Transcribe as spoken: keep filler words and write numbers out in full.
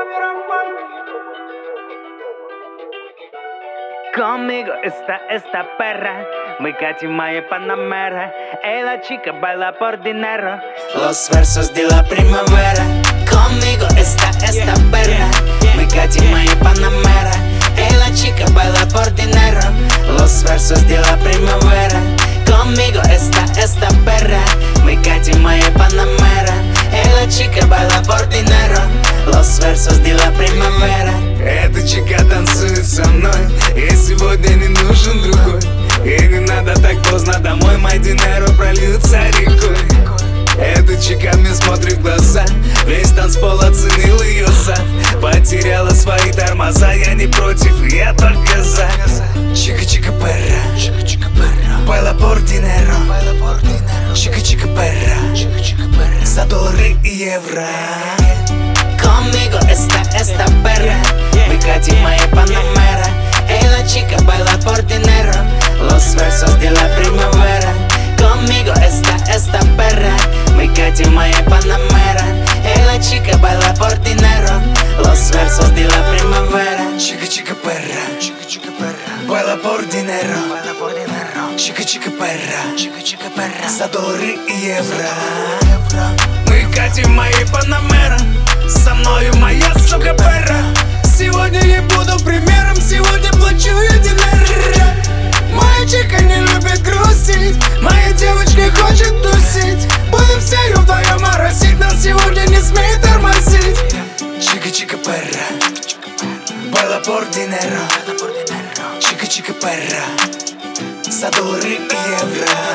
Conmigo está esta perra, muy cachima y panamera. Ey, la chica baila por dinero. Los versos de la primavera. Conmigo está esta perra, muy cachima y panamera. Ey, la chica baila por dinero. Los versos de la primavera. Conmigo está esta perra, muy cachima y panamera. Ey, la chica baila por dinero. Los versos de la primavera. Эта чика танцует со мной, и сегодня не нужен другой. И не надо так поздно домой, мой dinero прольются рекой. Эта чика мне смотрит в глаза, весь танцпол оценил ее сад. Потеряла свои тормоза, я не против, я только за. Чика-чика перра, baila por dinero. Чика-чика перра, за доллары и евро. Conmigo está esta perra, muy cachima y panamera. Ey, la chica baila por dinero. Los versos de la primavera. Conmigo está esta perra, muy cachima y panamera. Ey, la chica baila por dinero. Los versos de la primavera. Chica-chica perra, baila por dinero. Chica-chica perra, за доллары и евро. Мы катима и панамера, со мною моя сука перра. Сегодня я буду примером, сегодня плачу я dinero. Моя чика не любит грустить, моя девочка хочет тусить. Будем все ее вдвоем моросить, нас сегодня не смей тормозить. Чика-чика перра, baila por dinero. Чика-чика перра, за доллары и евро.